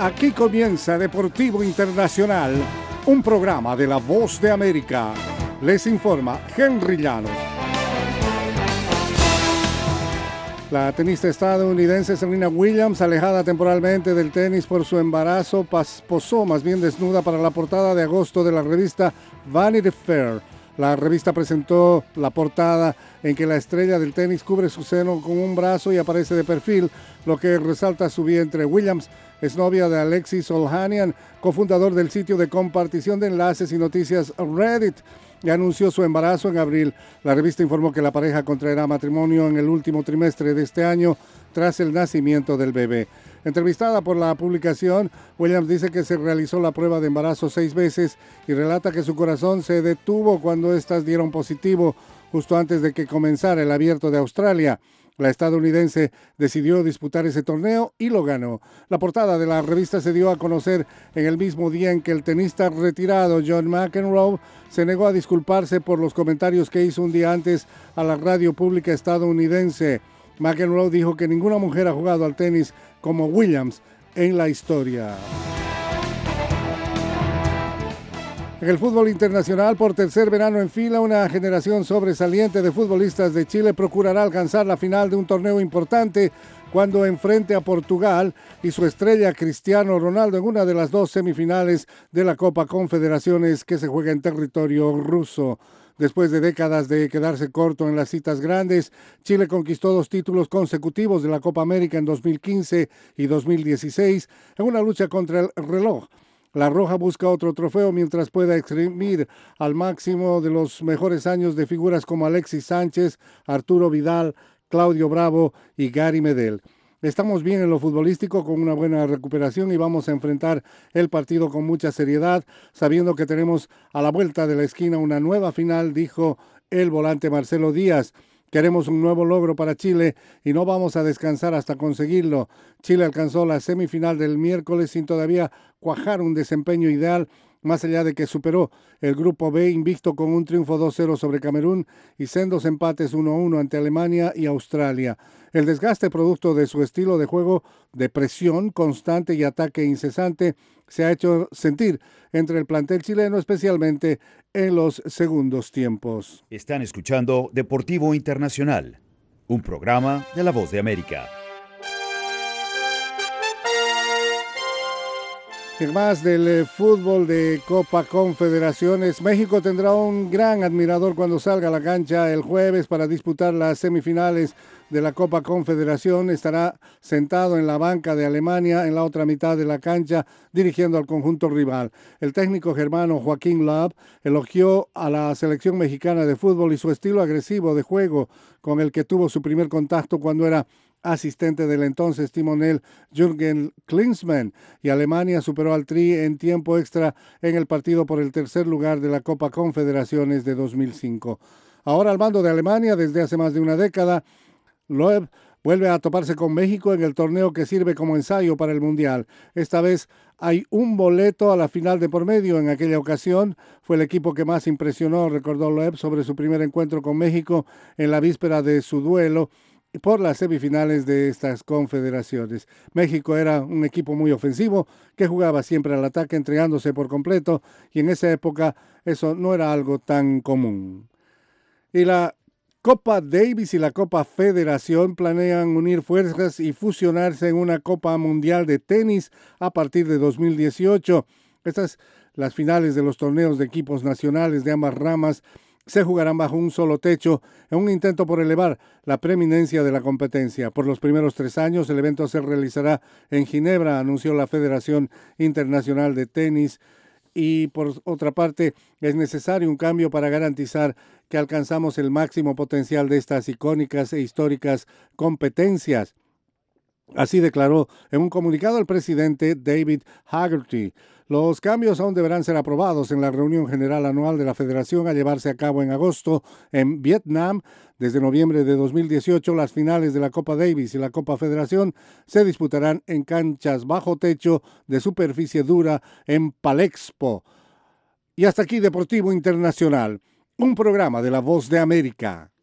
Aquí comienza Deportivo Internacional, un programa de La Voz de América. Les informa Henry Llanos. La tenista estadounidense Serena Williams, alejada temporalmente del tenis por su embarazo, posó más bien desnuda para la portada de agosto de la revista Vanity Fair. La revista presentó la portada en que la estrella del tenis cubre su seno con un brazo y aparece de perfil, lo que resalta su vientre. Williams es novia de Alexis Ohanian, cofundador del sitio de compartición de enlaces y noticias Reddit, y anunció su embarazo en abril. La revista informó que la pareja contraerá matrimonio en el último trimestre de este año tras el nacimiento del bebé. Entrevistada por la publicación, Williams dice que se realizó la prueba de embarazo 6 veces y relata que su corazón se detuvo cuando éstas dieron positivo justo antes de que comenzara el Abierto de Australia. La estadounidense decidió disputar ese torneo y lo ganó. La portada de la revista se dio a conocer en el mismo día en que el tenista retirado John McEnroe se negó a disculparse por los comentarios que hizo un día antes a la radio pública estadounidense. McEnroe dijo que ninguna mujer ha jugado al tenis como Williams en la historia. En el fútbol internacional, por tercer verano en fila, una generación sobresaliente de futbolistas de Chile procurará alcanzar la final de un torneo importante cuando enfrente a Portugal y su estrella Cristiano Ronaldo en una de las 2 semifinales de la Copa Confederaciones que se juega en territorio ruso. Después de décadas de quedarse corto en las citas grandes, Chile conquistó 2 títulos consecutivos de la Copa América en 2015 y 2016 en una lucha contra el reloj. La Roja busca otro trofeo mientras pueda exprimir al máximo de los mejores años de figuras como Alexis Sánchez, Arturo Vidal, Claudio Bravo y Gary Medel. Estamos bien en lo futbolístico con una buena recuperación y vamos a enfrentar el partido con mucha seriedad, sabiendo que tenemos a la vuelta de la esquina una nueva final, dijo el volante Marcelo Díaz. Queremos un nuevo logro para Chile y no vamos a descansar hasta conseguirlo. Chile alcanzó la semifinal del miércoles sin todavía cuajar un desempeño ideal, más allá de que superó el grupo B invicto con un triunfo 2-0 sobre Camerún y sendos empates 1-1 ante Alemania y Australia. El desgaste producto de su estilo de juego de presión constante y ataque incesante se ha hecho sentir entre el plantel chileno, especialmente en los segundos tiempos. Están escuchando Deportivo Internacional, un programa de La Voz de América. En más del fútbol de Copa Confederaciones, México tendrá un gran admirador cuando salga a la cancha el jueves para disputar las semifinales de la Copa Confederación. Estará sentado en la banca de Alemania en la otra mitad de la cancha dirigiendo al conjunto rival. El técnico germano Joaquín Löw elogió a la selección mexicana de fútbol y su estilo agresivo de juego con el que tuvo su primer contacto cuando era asistente del entonces timonel Jürgen Klinsmann, y Alemania superó al Tri en tiempo extra en el partido por el tercer lugar de la Copa Confederaciones de 2005. Ahora al mando de Alemania desde hace más de una década, Löw vuelve a toparse con México en el torneo que sirve como ensayo para el Mundial. Esta vez hay un boleto a la final de por medio. En aquella ocasión fue el equipo que más impresionó, recordó Löw sobre su primer encuentro con México en la víspera de su duelo por las semifinales de estas confederaciones. México era un equipo muy ofensivo que jugaba siempre al ataque, entregándose por completo, y en esa época eso no era algo tan común. Y la Copa Davis y la Copa Federación planean unir fuerzas y fusionarse en una Copa Mundial de Tenis a partir de 2018. Estas, las finales de los torneos de equipos nacionales de ambas ramas, se jugarán bajo un solo techo en un intento por elevar la preeminencia de la competencia. Por los primeros 3 años, el evento se realizará en Ginebra, anunció la Federación Internacional de Tenis, y por otra parte, es necesario un cambio para garantizar que alcanzamos el máximo potencial de estas icónicas e históricas competencias. Así declaró en un comunicado el presidente David Haggerty. Los cambios aún deberán ser aprobados en la reunión general anual de la Federación a llevarse a cabo en agosto en Vietnam. Desde noviembre de 2018, las finales de la Copa Davis y la Copa Federación se disputarán en canchas bajo techo de superficie dura en Palexpo. Y hasta aquí Deportivo Internacional, un programa de La Voz de América.